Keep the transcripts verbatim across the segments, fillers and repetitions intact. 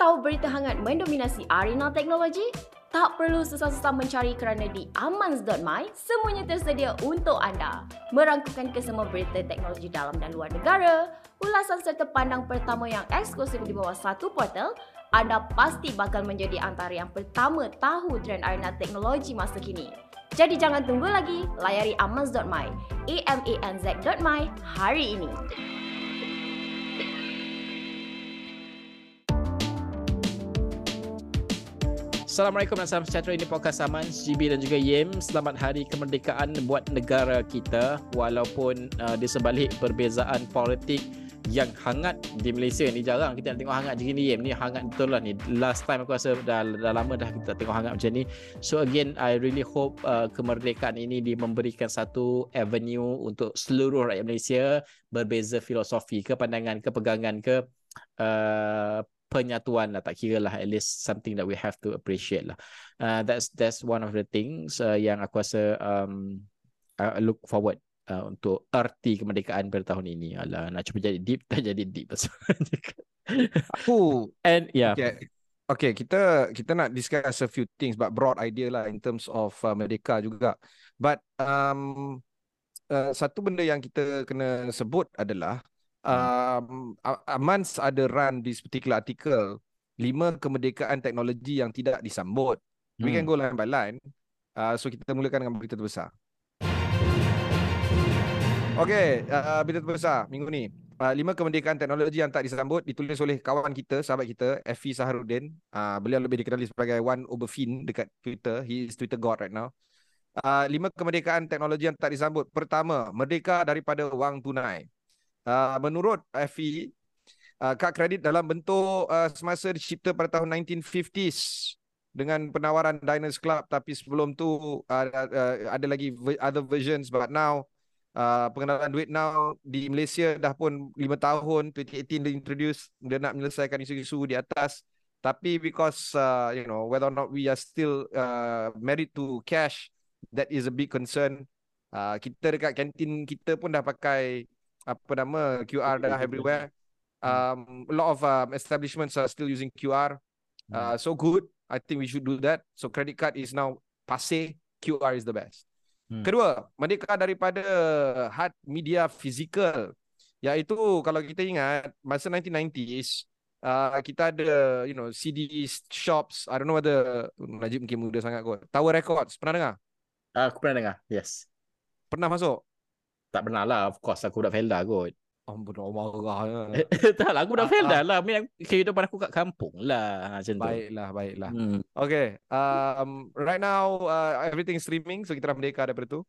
tahu berita hangat mendominasi arena teknologi? Tak perlu susah-susah mencari kerana di amans dot my semuanya tersedia untuk anda. Merangkumkan kesemua berita teknologi dalam dan luar negara, ulasan serta pandang pertama yang eksklusif di bawah satu portal, anda pasti bakal menjadi antara yang pertama tahu trend arena teknologi masa kini. Jadi jangan tunggu lagi, layari amans dot my, A M A N Z dot my hari ini. Assalamualaikum dan salam sejahtera. Ini podcast Amans, G B dan juga Yem. Selamat Hari Kemerdekaan buat negara kita. Walaupun uh, di sebalik perbezaan politik yang hangat di Malaysia ni, jarang kita nak tengok hangat macam ni, Yem. Ni hangat betul lah ni. Last time aku rasa dah, dah lama dah kita tengok hangat macam ni. So again, I really hope uh, kemerdekaan ini dia memberikan satu avenue untuk seluruh rakyat Malaysia, berbeza filosofi ke, pandangan ke, pegangan ke, uh, penyatuan lah, tak kira lah, at least something that we have to appreciate lah. Uh, that's that's one of the things uh, yang aku rasa um, I look forward uh, untuk erti kemerdekaan pada tahun ini. Alah, nak cuba jadi deep, tak jadi deep. Aku and yeah. Okay. Okay, kita kita nak discuss a few things, but broad idea lah in terms of uh, Merdeka juga. But um, uh, satu benda yang kita kena sebut adalah Um, Amans ada run this particular article, lima kemerdekaan teknologi yang tidak disambut. We hmm. can go line by line. uh, So kita mulakan dengan berita terbesar. Okay, uh, berita terbesar minggu ni, uh, lima kemerdekaan teknologi yang tak disambut, ditulis oleh kawan kita, sahabat kita, Effie Saharudin. uh, Beliau lebih dikenali sebagai Wan Oberfin dekat Twitter. He is Twitter god right now. uh, Lima kemerdekaan teknologi yang tak disambut. Pertama, merdeka daripada wang tunai. Uh, menurut F E, uh, kad kredit dalam bentuk uh, semasa dicipta pada tahun nineteen fifties dengan penawaran Diners Club, tapi sebelum tu uh, uh, ada lagi other versions, but now uh, pengenalan duit now di Malaysia dah pun lima tahun, twenty eighteen dia introduce, dia nak menyelesaikan isu-isu di atas, tapi because uh, you know, whether or not we are still uh, married to cash, that is a big concern. Uh, kita dekat kantin kita pun dah pakai apa nama, Q R dah everywhere. Um, a lot of um, establishments are still using Q R. Uh, so good. I think we should do that. So credit card is now passé. Q R is the best. Hmm. Kedua, merdeka daripada hard media fizikal. Iaitu kalau kita ingat masa nineteen nineties, uh, kita ada, you know, C D shops. I don't know whether Najib mungkin muda sangat kot. Tower Records, pernah dengar? Uh, aku pernah dengar. Yes. Pernah masuk? Tak pernah lah, of course aku budak Felda kot. Ampun, oh, marah. Tak lah, aku budak Felda lah. Kehidupan aku kat kampung lah, macam tu. Baiklah, baiklah. Hmm. Okay, um, right now uh, everything streaming, so kita dah merdeka daripada tu.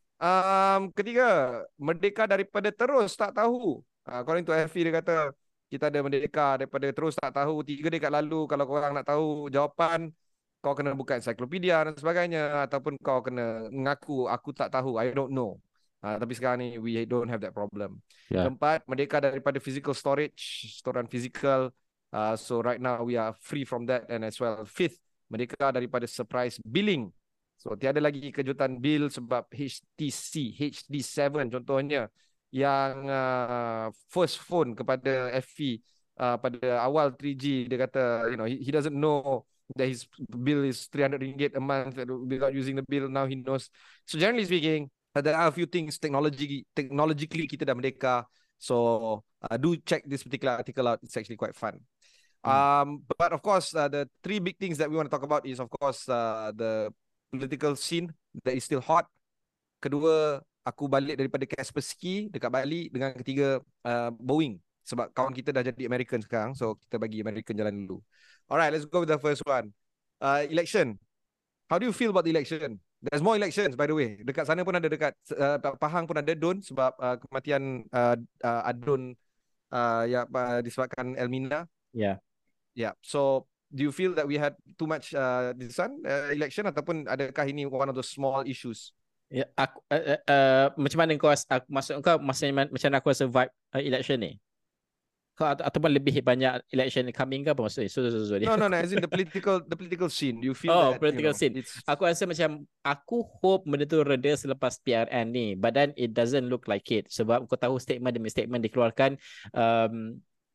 Um, ketiga, merdeka daripada terus tak tahu. Uh, according to F E, dia kata kita ada merdeka daripada terus tak tahu. Tiga dekat lalu, kalau korang nak tahu jawapan, kau kena buka ensiklopedia dan sebagainya, ataupun kau kena mengaku aku tak tahu, I don't know. Uh, tapi sekarang ni we don't have that problem. Yeah. Keempat, merdeka daripada physical storage, storan fizikal. Uh, so right now we are free from that, and as well. Fifth, merdeka daripada surprise billing. So tiada lagi kejutan bil sebab H T C, H D seven contohnya, yang uh, first phone kepada F E uh, pada awal three G, dia kata, you know, he, he doesn't know that his bill is three hundred ringgit a month without using the bill. Now he knows. So generally speaking, Uh, there are a few things technology, technologically kita dah merdeka. So uh, do check this particular article out. It's actually quite fun. Hmm. Um, but of course, uh, the three big things that we want to talk about is, of course, uh, the political scene that is still hot. Kedua, aku balik daripada Kaspersky dekat Bali. Dengan ketiga, uh, Boeing. Sebab kawan kita dah jadi American sekarang. So kita bagi American jalan dulu. Alright, let's go with the first one. Uh, election. How do you feel about the election? There's more elections, by the way. Dekat sana pun ada, dekat uh, Pahang pun ada Don, sebab uh, kematian uh, uh, Adun uh, ya, uh, disebabkan Elmina. Yeah. Yeah. So, do you feel that we had too much uh, this one, uh, election, ataupun adakah ini one of the small issues? Ya, aku, uh, uh, uh, macam mana kau aku, maksud kau macam mana aku survive uh, election ni? Kau atau, ataupun lebih banyak election coming ke apa maksudnya? So, so, so, so. No, no, no. As in the political, the political scene. Do you feel oh, that? political you know, scene. It's... Aku rasa macam aku hope benda tu reda selepas P R N ni. But then it doesn't look like it. Sebab kau tahu statement demi statement dikeluarkan. Um,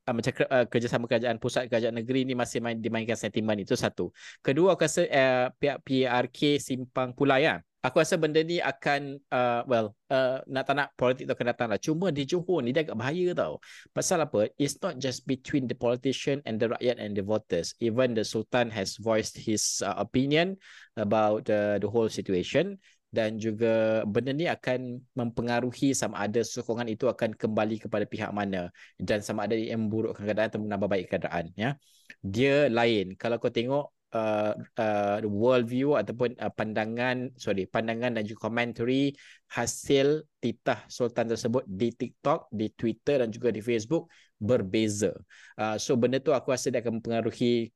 uh, macam uh, kerjasama kerajaan pusat, kerajaan negeri ni masih main, dimainkan sentimen, itu satu. Kedua, aku rasa uh, pihak P R K simpang pulai lah. Aku rasa benda ni akan, uh, well, uh, nak tak nak politik tu akan datang lah. Cuma di Johor ni dia agak bahaya tau. Pasal apa? It's not just between the politician and the rakyat and the voters. Even the Sultan has voiced his uh, opinion about uh, the whole situation. Dan juga benda ni akan mempengaruhi sama ada sokongan itu akan kembali kepada pihak mana. Dan sama ada ia memburukkan keadaan atau menambah baik keadaan. Ya. Dia lain. Kalau kau tengok, Uh, uh, world view ataupun uh, pandangan sorry pandangan dan juga commentary hasil titah Sultan tersebut di TikTok, di Twitter dan juga di Facebook berbeza. Uh, so benda tu aku rasa dia akan mempengaruhi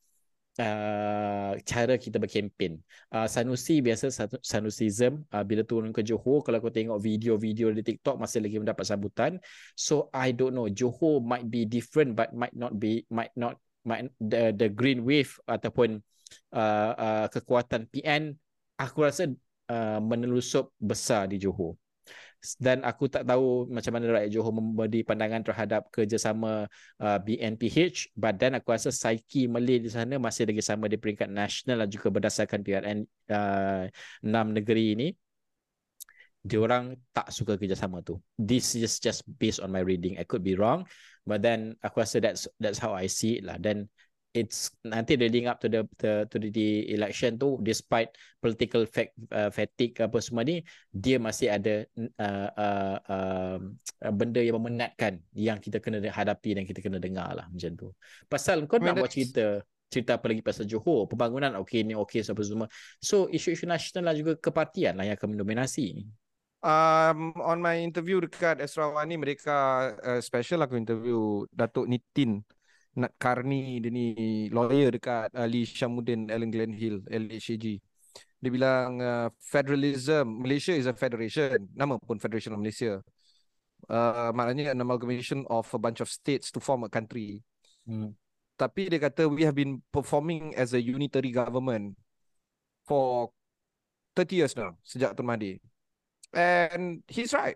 uh, cara kita berkempen. Uh, Sanusi biasa Sanusism uh, bila turun ke Johor, kalau kau tengok video-video di TikTok masih lagi mendapat sambutan. So I don't know, Johor might be different but might not be might not might the the green wave ataupun Uh, uh, kekuatan P N aku rasa uh, menelusup besar di Johor, dan aku tak tahu macam mana rakyat Johor memberi pandangan terhadap kerjasama uh, B N P H. Badan aku rasa psyche Malay di sana masih lagi sama di peringkat nasional dan juga berdasarkan P R N uh, enam negeri ini, diorang tak suka kerjasama tu. This is just based on my reading, I could be wrong, but then aku rasa that's that's how I see it lah. Dan it's nanti leading up to the, the to the, the election tu, despite political fact, uh, fatigue apa semua ni, dia masih ada uh, uh, uh, benda yang memenatkan yang kita kena hadapi dan kita kena dengar lah macam tu. Pasal kau I mean, nak buat cerita cerita apa lagi pasal Johor, pembangunan okey ni okey apa semua. So isu-isu nasional lah juga kepartian lah yang akan mendominasi. Um, on my interview dekat Esrawani, mereka uh, special aku interview Datuk Nitin Nat Karni, dia ni lawyer dekat uh, Lee Syamuddin Allen Glen Hill L H A G. Dia bilang uh, federalism, Malaysia is a federation, nama pun Federation of Malaysia. Uh, maknanya an amalgamation of a bunch of states to form a country. Hmm. Tapi dia kata we have been performing as a unitary government for thirty years now, sejak Tun Mahathir. And he's right.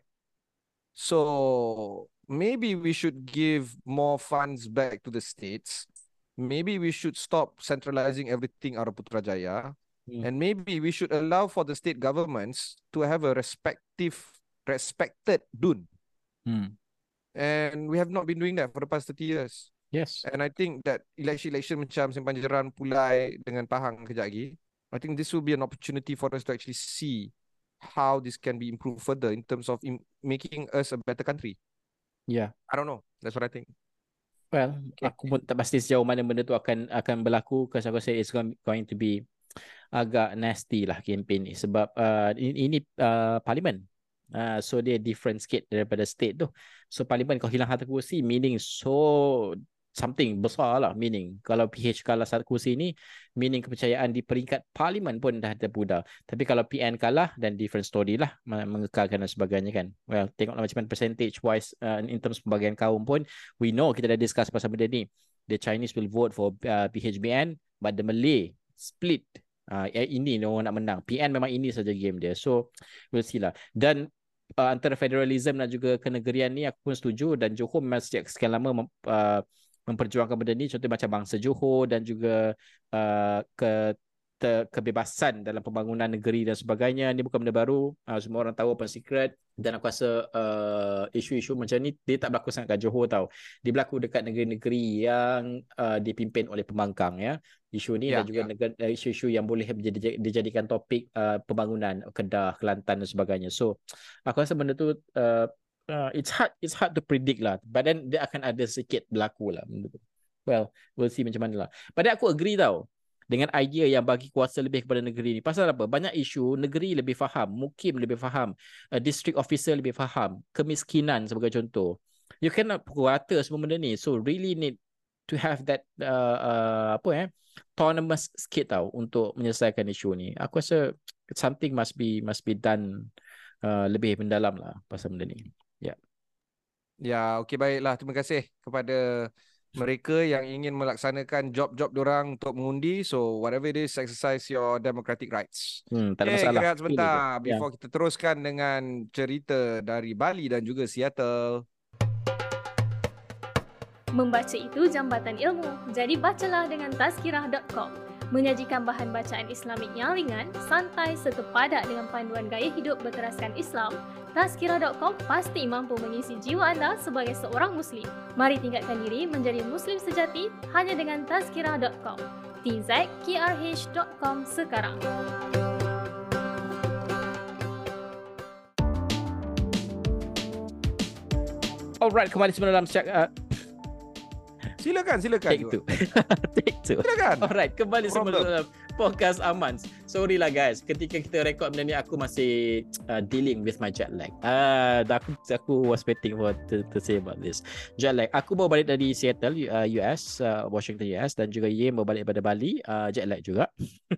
So maybe we should give more funds back to the states. Maybe we should stop centralizing everything out of Putrajaya. Mm. And maybe we should allow for the state governments to have a respective, respected D U N. Mm. And we have not been doing that for the past thirty years. Yes. And I think that election-election macam Simpang Jeran, Pulai dengan Pahang kejap lagi, I think this will be an opportunity for us to actually see how this can be improved further in terms of in making us a better country. Yeah. I don't know. That's what I think. Well, okay. Aku pun tak pasti sejauh mana benda tu akan akan berlaku, because aku rasa it's going to be agak nasty lah kempen ni, sebab uh, ini, ini uh, parlimen. Uh, so dia different sikit daripada state tu. So parlimen kau hilang satu kursi, meaning so something besar lah, meaning kalau P H kalah satu kursi ni, meaning kepercayaan di peringkat parlimen pun dah terpudar. Tapi kalau P N kalah, dan different story lah, mengekalkan dan sebagainya kan. Well, tengoklah macam mana percentage wise uh, in terms pembagian kaum pun, we know, kita dah discuss pasal benda ni. The Chinese will vote for uh, P H B N, but the Malay split. Uh, ini orang nak menang. P N memang ini saja game dia. So we'll see lah. Dan uh, antara federalism dan juga kenegerian ni aku pun setuju, dan Johor memang sejak sekian lama mem, uh, memperjuangkan benda ni. Contoh macam bangsa Johor dan juga uh, ke, te, kebebasan dalam pembangunan negeri dan sebagainya. Ini bukan benda baru, uh, semua orang tahu, open secret. Dan aku rasa uh, isu-isu macam ni dia tak berlaku sangat kat Johor tau. Dia berlaku dekat negeri-negeri yang uh, dipimpin oleh pembangkang ya. Isu ni ya, dan juga ya. negara, isu-isu yang boleh dijadi, dijadikan topik uh, pembangunan Kedah, Kelantan dan sebagainya. So aku rasa benda tu uh, Uh, it's hard it's hard to predict lah, but then dia akan ada sikit berlaku lah. Well, we'll see macam mana lah. Pada aku agree tau dengan idea yang bagi kuasa lebih kepada negeri ni. Pasal apa? Banyak isu negeri lebih faham, Mukim lebih faham, uh, district officer lebih faham, kemiskinan sebagai contoh. You cannot pukul rata semua benda ni. So really need to have that uh, uh, apa eh autonomous sikit tau untuk menyelesaikan isu ni. Aku rasa something must be must be done uh, lebih mendalam lah pasal benda ni. Ya. Yeah. Ya, okey, baiklah. Terima kasih kepada mereka yang ingin melaksanakan job-job diorang untuk mengundi. So whatever it is, exercise your democratic rights. Hmm, tak ada okay, masalah. Rehat sebentar Ini before yeah. kita teruskan dengan cerita dari Bali dan juga Seattle. Membaca itu jambatan ilmu, jadi bacalah dengan tazkirah dot com. Menyajikan bahan bacaan Islamik yang ringan, santai serta padat dengan panduan gaya hidup berteraskan Islam, tazkirah dot com pasti mampu mengisi jiwa anda sebagai seorang Muslim. Mari tingkatkan diri menjadi Muslim sejati hanya dengan tazkirah dot com. t z k r h dot com sekarang. Alright, kembali semula dalam syak, uh, Silakan, silakan. take two. Take two. Silakan. Alright, kembali No semula problem. dalam podcast Amans. Sorry lah guys, ketika kita rekod benda ni aku masih uh, dealing with my jet lag. Ah, uh, aku aku was waiting for to, to say about this. Jet lag. Aku baru balik dari Seattle, uh, U S, uh, Washington U S, dan juga Yem baru balik daripada Bali, uh, jet lag juga.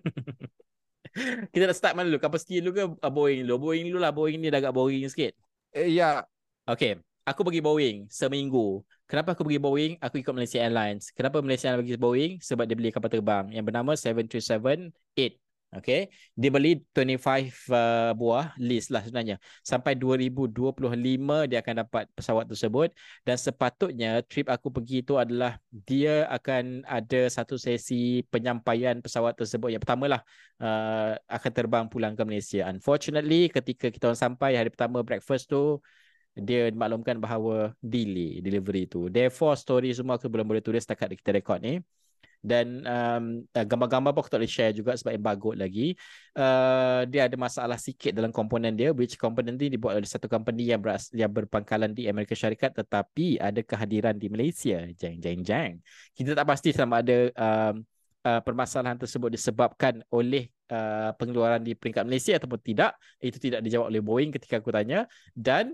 Kita nak start mana dulu? Kapasiti dulu ke uh, Boeing dulu? Boeing dulu lah. Boeing ni dah agak boring sikit. Eh, ya. Okay, aku pergi Boeing seminggu. Kenapa aku pergi Boeing? Aku ikut Malaysia Airlines. Kenapa Malaysia Airlines pergi Boeing? Sebab dia beli kapal terbang yang bernama seven three seven eight. Okay, dia beli dua puluh lima uh, buah list lah sebenarnya. Sampai dua ribu dua puluh lima dia akan dapat pesawat tersebut, dan sepatutnya trip aku pergi itu adalah dia akan ada satu sesi penyampaian pesawat tersebut. Yang pertama lah uh, akan terbang pulang ke Malaysia. Unfortunately, ketika kita orang sampai hari pertama breakfast tu, dia maklumkan bahawa delay delivery tu. Therefore, story semua aku belum boleh tulis setakat kita rekod ni. Dan um, gambar-gambar pun aku tak boleh share juga sebab embargo lagi. Uh, dia ada masalah sikit dalam komponen dia, which komponen ni dibuat oleh satu company yang, beras, yang berpangkalan di Amerika Syarikat tetapi ada kehadiran di Malaysia. Jeng, jeng, jeng. Kita tak pasti sama ada um, uh, permasalahan tersebut disebabkan oleh uh, pengeluaran di peringkat Malaysia ataupun tidak. Itu tidak dijawab oleh Boeing ketika aku tanya. Dan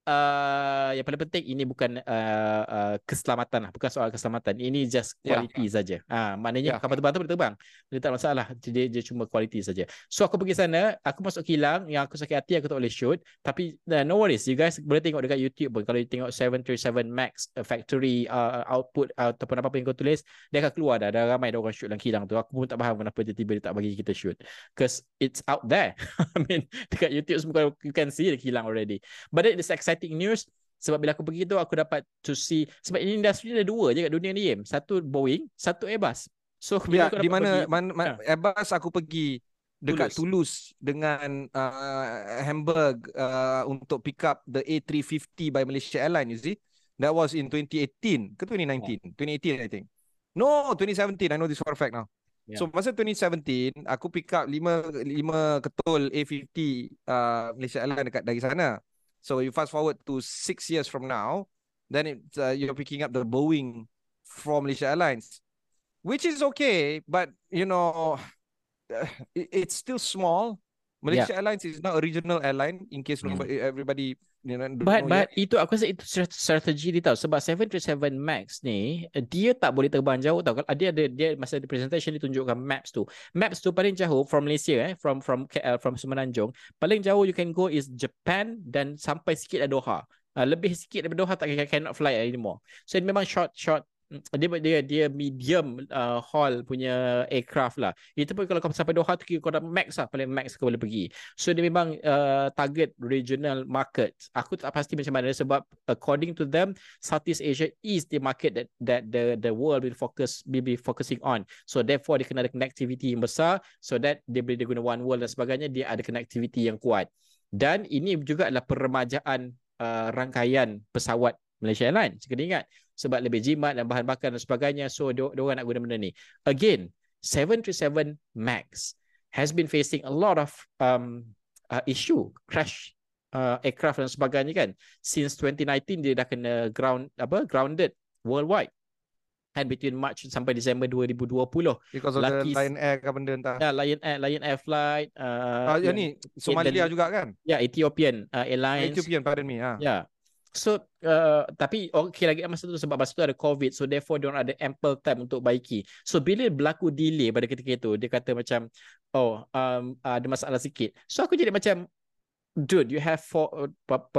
Uh, yang paling penting ini bukan uh, uh, keselamatan lah, bukan soal keselamatan. Ini just quality yeah. saja. Ah, maknanya yeah. kapal terbang tu boleh terbang. Dia tak masalah. Dia, dia cuma quality saja. So aku pergi sana, aku masuk kilang, yang aku sakit hati aku tak boleh shoot. Tapi uh, no worries, you guys boleh tengok dekat YouTube pun. Kalau you tengok seven three seven Max uh, factory uh, output uh, ataupun apa yang kau tulis, dia akan keluar dah. Dah ramai dah orang shoot dalam kilang tu. Aku pun tak faham kenapa tiba-tiba dia tak bagi kita shoot. Because it's out there. I mean, dekat YouTube semua you can see the kilang already. But it's exciting news sebab bila aku pergi tu aku dapat to see, sebab ini industri ada dua je kat dunia ni, satu Boeing, satu Airbus. So bila ya, aku di mana pergi, man, man, ha. Airbus aku pergi dekat Toulouse, Toulouse dengan uh, Hamburg uh, untuk pick up the A three fifty by Malaysia Airlines, you see. That was in twenty eighteen ke twenty nineteen? Oh. twenty eighteen I think. No, twenty seventeen. I know this for a fact now. Yeah. So masa twenty seventeen aku pick up lima lima ketul A fifty uh, Malaysia Airlines dekat dari sana. So you fast forward to six years from now, then it, uh, you're picking up the Boeing from Malaysia Airlines, which is okay, but you know, uh, it, it's still small. Malaysia yeah. Airlines is not a regional airline, in case mm. nobody, everybody you know. But know but yet. itu aku rasa itu strategi dia tau, sebab seven three seven Max ni dia tak boleh terbang jauh tau. Kalau dia ada dia masa di presentation dia tunjukkan maps tu. Maps tu paling jauh from Malaysia eh from from K L, from Semenanjung. Paling jauh you can go is Japan dan sampai sikit ada Doha. Uh, lebih sikit daripada Doha tak cannot fly anymore. So dia memang short short dia dia dia medium uh, haul punya aircraft lah. Itu pun kalau kau sampai Doha tu kau dah max lah, paling max kau boleh pergi. So dia memang uh, target regional market. Aku tak pasti macam mana sebab according to them Southeast Asia is the market that that the the world will focus will be focusing on. So therefore dia kena ada connectivity yang besar, so that dia boleh dia guna one world dan sebagainya, dia ada connectivity yang kuat. Dan ini juga adalah peremajaan uh, rangkaian pesawat Malaysia Airlines. Kena ingat sebab lebih jimat dan bahan bakar dan sebagainya. So dia orang nak guna benda ni. Again, seven three seven Max has been facing a lot of um, uh, issue, crash uh, aircraft dan sebagainya kan. Since twenty nineteen dia dah kena ground apa grounded worldwide. And between March sampai Disember dua ribu dua puluh. Because of Lucky, the Lion Air ke benda entah. Ya, Lion Air, Lion Air flight. Uh, uh, yang ni, Somalia juga kan? Ya, Ethiopian uh, Airlines. Ethiopian, pardon me. Ha. Ya. So, uh, tapi okay lagi masa tu sebab masa tu ada COVID. So, therefore, diorang ada ample time untuk baiki. So, bila berlaku delay pada ketika itu, dia kata macam, oh, um, ada masalah sikit. So, aku jadi macam, dude, you have for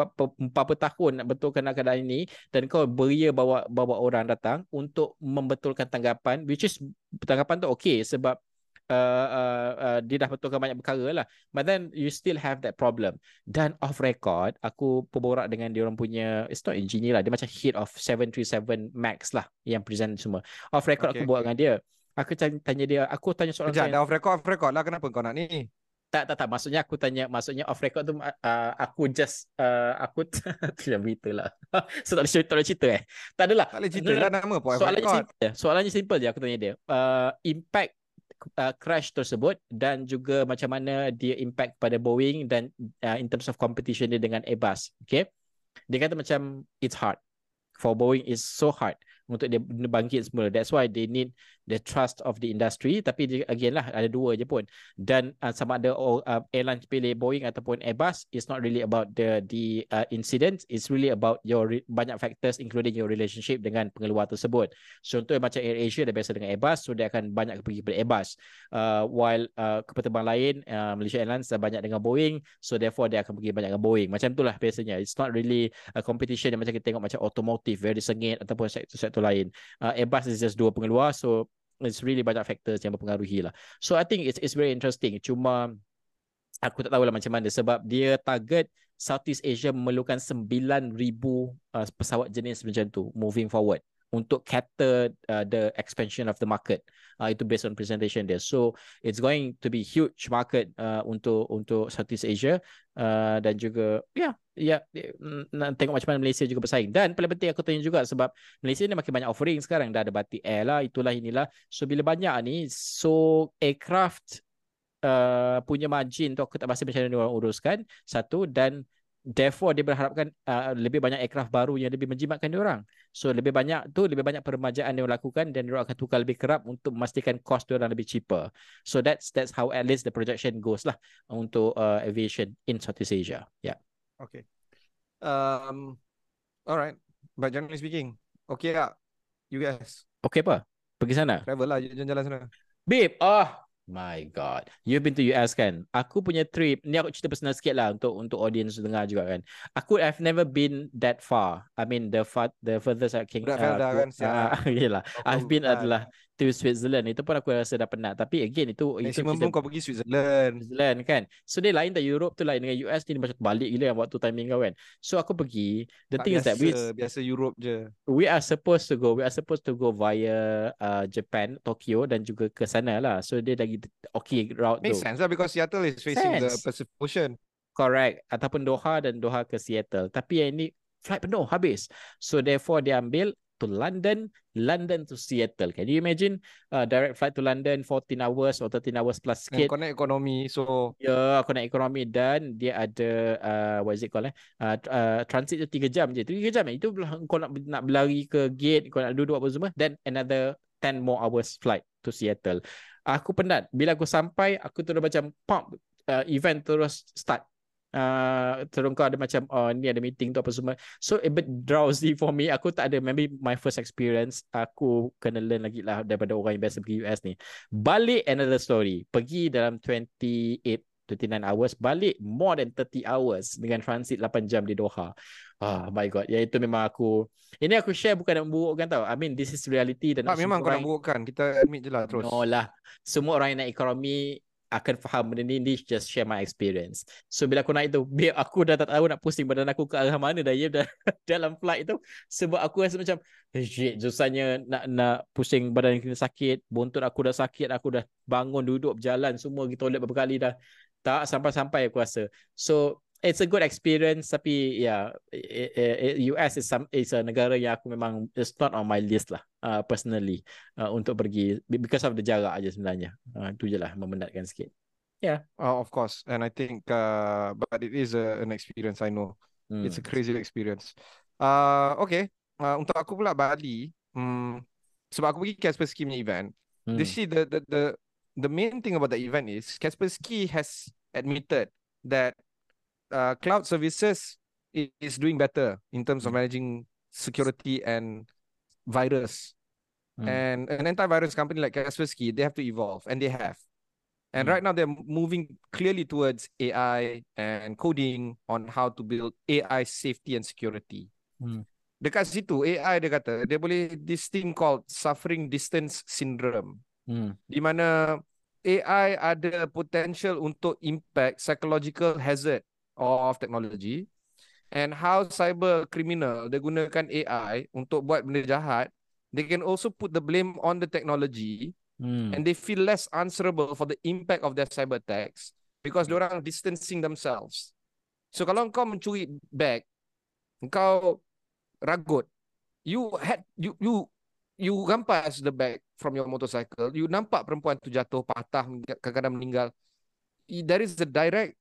berapa tahun nak betulkan keadaan ini dan kau beria bawa bawa orang datang untuk membetulkan tanggapan, which is tanggapan tu okay sebab uh, uh, uh, dia dah betulkan banyak perkara lah. But then you still have that problem. Dan off record, aku berborak dengan dia orang punya, it's not engineer lah, dia macam head of seven thirty-seven Max lah yang present semua. Off record Okay, aku buat okay. dengan dia. Aku tanya dia, aku tanya soalan Kejap, saya. dah off record, off record lah. Kenapa kau nak ni? Tak, tak, tak. Maksudnya aku tanya, maksudnya off record tu uh, aku just, uh, aku tidak berita lah. So tak boleh cerita, tak boleh cerita eh. Tak adalah. Tak boleh cerita lah nama pun off Soalannya record. simple je. Soalannya simple je aku tanya dia. Uh, impact uh, crash tersebut dan juga macam mana dia impact pada Boeing dan uh, in terms of competition dia dengan Airbus. Okay. Dia kata macam it's hard. For Boeing is so hard untuk dia bangkit semula. That's why they need the trust of the industry. Tapi dia, again lah, ada dua je pun. Dan uh, sama ada uh, airline pilih Boeing ataupun Airbus, it's not really about the the uh, incident. It's really about your re- banyak factors including your relationship dengan pengeluar tersebut. Contohnya macam AirAsia dah biasa dengan Airbus, so dia akan banyak pergi pada Airbus. Uh, while uh, kepeterbang lain, uh, Malaysia Airlines dah banyak dengan Boeing, so therefore dia akan pergi banyak dengan Boeing. Macam itulah biasanya. It's not really a competition yang macam kita tengok macam automotive, very sengit ataupun sektor-sektor lain. Uh, Airbus is just dua pengeluar, so it's really banyak factors yang berpengaruhi lah. So I think it's it's very interesting. Cuma aku tak tahulah macam mana sebab dia target Southeast Asia memerlukan sembilan ribu uh, pesawat jenis macam tu moving forward untuk cater uh, the expansion of the market. Uh, itu based on presentation dia. So it's going to be huge market uh, untuk untuk Southeast Asia uh, dan juga ya yeah, ya yeah, nak tengok macam mana Malaysia juga bersaing. Dan paling penting aku tanya juga sebab Malaysia ni makin banyak offering sekarang, dah ada Batik Air lah, itulah inilah. So bila banyak ni, so aircraft uh, punya margin tu aku tak pasti macam mana dia orang uruskan satu, dan therefore dia berharapkan uh, lebih banyak aircraft baru yang lebih menjimatkan dia orang. So lebih banyak tu, lebih banyak peremajaan dia orang lakukan dan dia orang akan tukar lebih kerap untuk memastikan cost dia orang lebih cheaper. So that's that's how at least the projection goes lah untuk uh, aviation in Southeast Asia. Yeah. Okay. Um, alright. But generally speaking, okay lah. You guys. Okay apa? Pergi sana? Travel lah, jalan-jalan sana. Babe, oh my god. You've been to U S kan? Aku punya trip, ni aku cerita personal sikit lah untuk untuk audience dengar juga kan. Aku I've never been that far. I mean the far, the furthest I can Budak Felda kan, siap. uh, yelah. I've been adalah to Switzerland. Itu pun aku rasa dah penat. Tapi again itu itu Maximum pun kau pergi Switzerland. Switzerland kan. So dia lain dah, Europe tu lain dengan U S ni, macam balik gila yang waktu timing kau kan. So aku pergi. The Tak thing biasa, is that we biasa Europe je. we are supposed to go. We are supposed to go via uh, Japan, Tokyo dan juga ke sana lah. So dia lagi okay route Makes tu. sense lah because Seattle is facing the Sense. Pacific Ocean. Correct. Ataupun Doha dan Doha ke Seattle. Tapi yang ini flight penuh habis. So therefore dia ambil to London, London to Seattle. Can you imagine uh, direct flight to London fourteen hours or thirteen hours plus And sikit. connect ekonomi. So Ya, yeah, aku naik ekonomi dan dia ada uh, what is it called eh? Uh, uh, transit tu tiga jam je. tiga jam eh. Itu kau nak nak berlari ke gate, kau nak duduk apa semua. Then another ten more hours flight to Seattle. Aku penat. Bila aku sampai, aku terus macam pump, uh, event terus start. Uh, terus kau ada macam oh ni ada meeting tu apa semua. So a bit drowsy for me. Aku tak ada, maybe my first experience. Aku kena learn lagi lah daripada orang yang biasa pergi U S ni. Balik another story. Pergi dalam twenty-eight, twenty-nine hours. Balik more than thirty hours dengan transit lapan jam di Doha. Oh my god. Ya itu memang aku, ini aku share bukan nak memburukkan tau. I mean this is reality. Dan tak, memang kau nak orang, burukkan. Kita admit je lah terus. no lah. Semua orang yang naik ekonomi akan faham benda ni. Ni just share my experience. So bila aku naik tu, biar aku dah tak tahu nak pusing badan aku ke arah mana dah ya, dah, dalam flight tu. Sebab aku rasa macam shit, susahnya nak nak pusing badan kena sakit. Buntut aku dah sakit. Aku dah bangun, duduk, berjalan semua, pergi toilet beberapa kali dah. Tak sampai-sampai aku rasa. So it's a good experience. Tapi ya yeah, U S is, some, is a negara yang aku memang, it's not on my list lah uh, personally uh, untuk pergi because of the jarak aja sebenarnya. Uh, itu je lah memenatkan sikit. Yeah. Oh, of course. And I think uh, but it is a, an experience, I know. Hmm. It's a crazy experience. Uh, okay. Uh, untuk aku pula Bali, um, sebab aku pergi Kaspersky punya event. Hmm. They see the, the the the main thing about the event is Kaspersky has admitted that uh, cloud services is, is doing better in terms of managing security and virus. Hmm. And an antivirus company like Kaspersky, they have to evolve, and they have. And Hmm. right now they're moving clearly towards A I and coding on how to build A I safety and security. Hmm. Dekat situ A I dia kata dia boleh this thing called suffering distance syndrome. Hmm. Di mana A I ada potential untuk impact psychological hazard of technology, and how cyber criminal dia gunakan A I untuk buat benda jahat, they can also put the blame on the technology, Hmm. and they feel less answerable for the impact of their cyber attacks because diorang distancing themselves. So kalau kau mencuri bag, kau ragut, you had you you you rampas the bag from your motorcycle, you nampak perempuan tu jatuh patah, kadang-kadang meninggal, there is a direct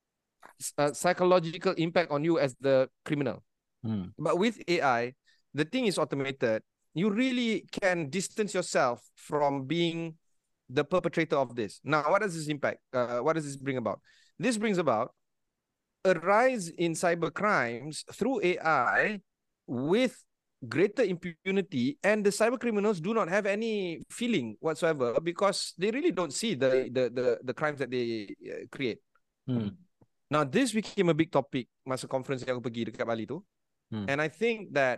uh, psychological impact on you as the criminal. Hmm. But with A I, the thing is automated. You really can distance yourself from being the perpetrator of this. Now, what does this impact? Uh, what does this bring about? This brings about a rise in cyber crimes through A I with greater impunity, and the cyber criminals do not have any feeling whatsoever because they really don't see the the the, the crimes that they uh, create. Hmm. Now, this became a big topic masa conference yang aku pergi dekat Bali tu. Hmm. And I think that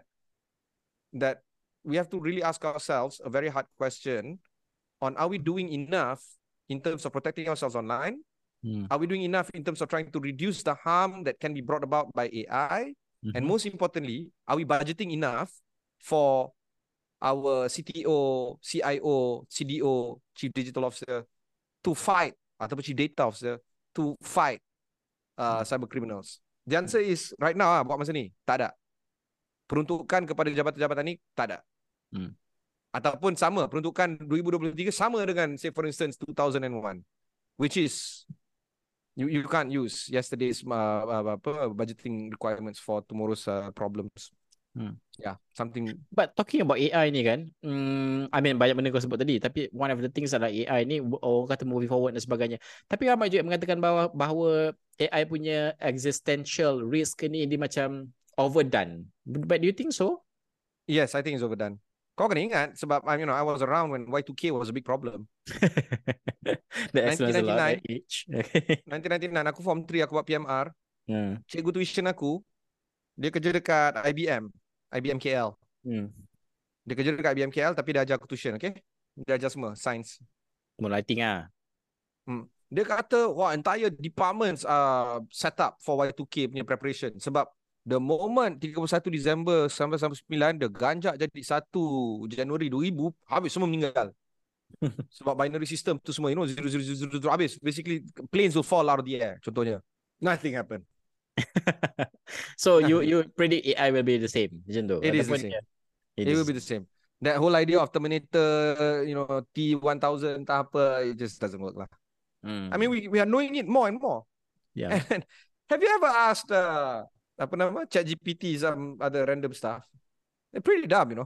that we have to really ask ourselves a very hard question on, are we doing enough in terms of protecting ourselves online? Hmm. Are we doing enough in terms of trying to reduce the harm that can be brought about by A I? Mm-hmm. And most importantly, are we budgeting enough for our C T O, C I O, C D O, Chief Digital Officer, to fight, ataupun Chief Data Officer, to fight uh, cyber criminals? The answer is, right now, ah, buat masa ni, tak ada. Peruntukan kepada jabatan-jabatan ni, tak ada. Hmm. Ataupun sama, peruntukan dua ribu dua puluh tiga sama dengan, say for instance, two thousand one, which is you you can't use yesterday's uh, uh, apa, budgeting requirements for tomorrow's uh, problems. Hmm. Yeah, something. But talking about A I ni kan, um, I mean banyak benda kau sebut tadi, tapi one of the things adalah A I ni orang kata moving forward dan sebagainya. Tapi ramai juga mengatakan bahawa bahawa A I punya existential risk ni dia macam overdone. But do you think so? Yes, I think it's overdone. Kau kena ingat sebab I you know I was around when Y two K was a big problem. That explains a lot at nineteen ninety-nine age. nineteen ninety-nine aku form three, aku buat P M R. Hmm. Cikgu tuition aku dia kerja dekat I B M, I B M K L. Hmm. Dia kerja dekat I B M K L tapi dia ajar aku tuition, okay? Dia ajar semua science. Semua lighting ah. Hmm. Dia kata wah entire departments are set up for Y two K punya preparation sebab the moment tiga puluh satu Disember sampai sampai sembilan dia ganjak jadi satu Januari dua ribu, habis semua meninggal. Sebab binary system tu semua, you know, zero zero zero zero habis. Basically planes will fall out of the air contohnya. Nothing happened. So you you predict A I will be the same macam tu? It is the Ataupun same. dia- It, is- will be the same. That whole idea of Terminator, you know, T one thousand entah apa, it just doesn't work lah. Hmm. I mean, we we are knowing it more and more. Yeah. And have you ever asked uh, apa nama ChatGPT some other random stuff? They're pretty dumb, you know.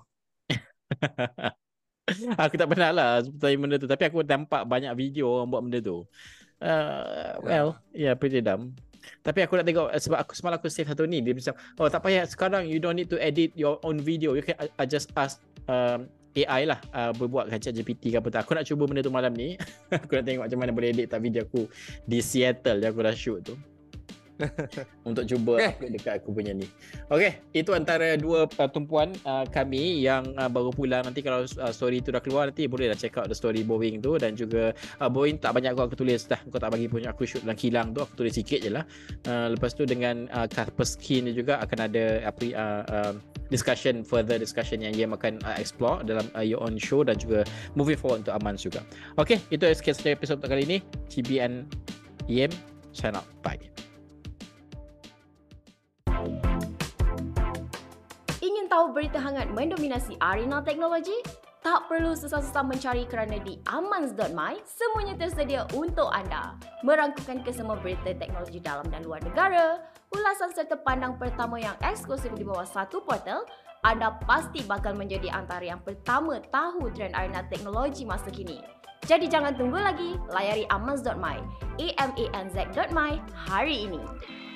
Aku tak pernah lah tanya benda tu, tapi aku nampak banyak video orang buat benda tu. Uh, well, yeah, pretty dumb. Tapi aku nak tengok sebab aku semalam aku save satu ni, dia macam oh tak payah sekarang, you don't need to edit your own video, you can uh, just ask um, A I lah uh, berbuat dengan ChatGPT ke apa tak. Aku nak cuba benda tu malam ni. Aku nak tengok macam mana boleh edit tak video aku di Seattle yang aku dah shoot tu. Untuk cuba Okay. upload dekat aku punya ni. Okay, itu antara dua uh, tumpuan uh, kami yang uh, baru pulang. Nanti kalau uh, story tu dah keluar, nanti boleh lah check out the story Boeing tu. Dan juga uh, Boeing tak banyak aku, aku tulis dah. Kau tak bagi punya aku shoot dalam kilang tu, aku tulis sikit je lah. uh, Lepas tu dengan uh, Kaspersky ni juga akan ada apa, uh, uh, discussion, further discussion yang ia akan uh, explore dalam uh, your own show. Dan juga moving forward untuk Aman juga. Okay, itu sekian saja episod untuk kali ni. C B N Yem, sign out, bye. Ingin tahu berita hangat mendominasi arena teknologi? Tak perlu susah-susah mencari kerana di amans dot my semuanya tersedia untuk anda. Merangkukan kesemua berita teknologi dalam dan luar negara, ulasan serta pandang pertama yang eksklusif di bawah satu portal, anda pasti bakal menjadi antara yang pertama tahu trend arena teknologi masa kini. Jadi jangan tunggu lagi, layari amans dot my, A M A N Z dot my hari ini.